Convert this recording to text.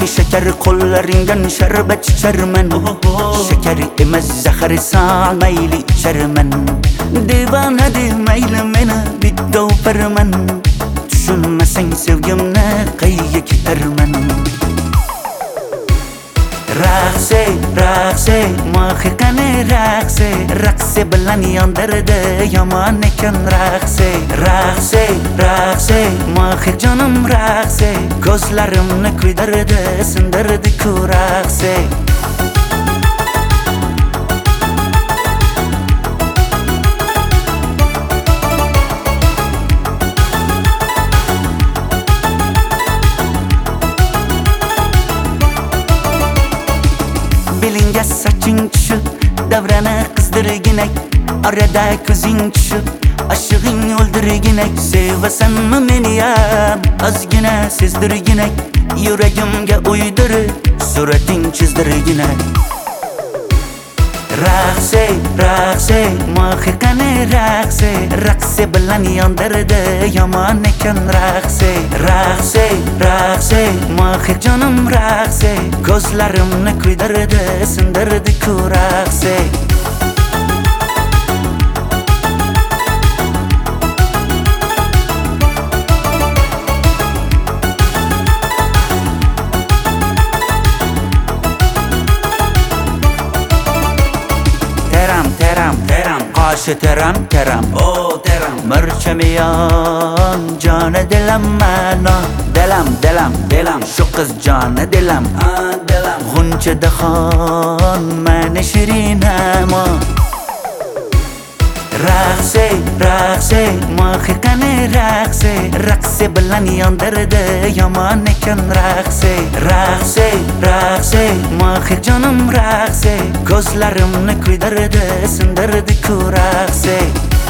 Mahi şeker qo'llaringdan sharbat icharman. Şeker emas zahar salmayli icharman. Divana demayli meni bitta farman. Tushunmasang sevgimni qayga ketarman. Raqse, raqse, mohiqani raqse, raqse bilan yondirdi yomon ekan raqse. Raqse, raqse, mohiq jonim raqse, ko'zlarimni kuydirdi, sindirdi-ku raqse. Belingga soching tushib, davrani qizdirginak, orada ko'zing tushib, ashig'ing o'ldirginak. Sevasanmi meni ham, ozgina sezdirginak, yuragimga uydirib, surating chizdirginak. Raqse, raqse, mohiqani raqse, raqse bilan yondirdi yomon ekan raqse. Raqse, raqse, mohiq jonim raqse, ko'zlarimni kuydirdi, sindirdi-ku raqse. Qoshi teram teram, oh teram, murchamiyon joni dilam mano, dilam, shu qiz joni dilam, dilam, g'uncha dahon mani shirinamo. Raqse, raqse, mohiqani raqse, raqse bilan yondirdi yomon ekan raqse. Raqse, raqse, mohiq jonim raqse, ko'zlarimni kuydirdi, sindirdi-ku raqse.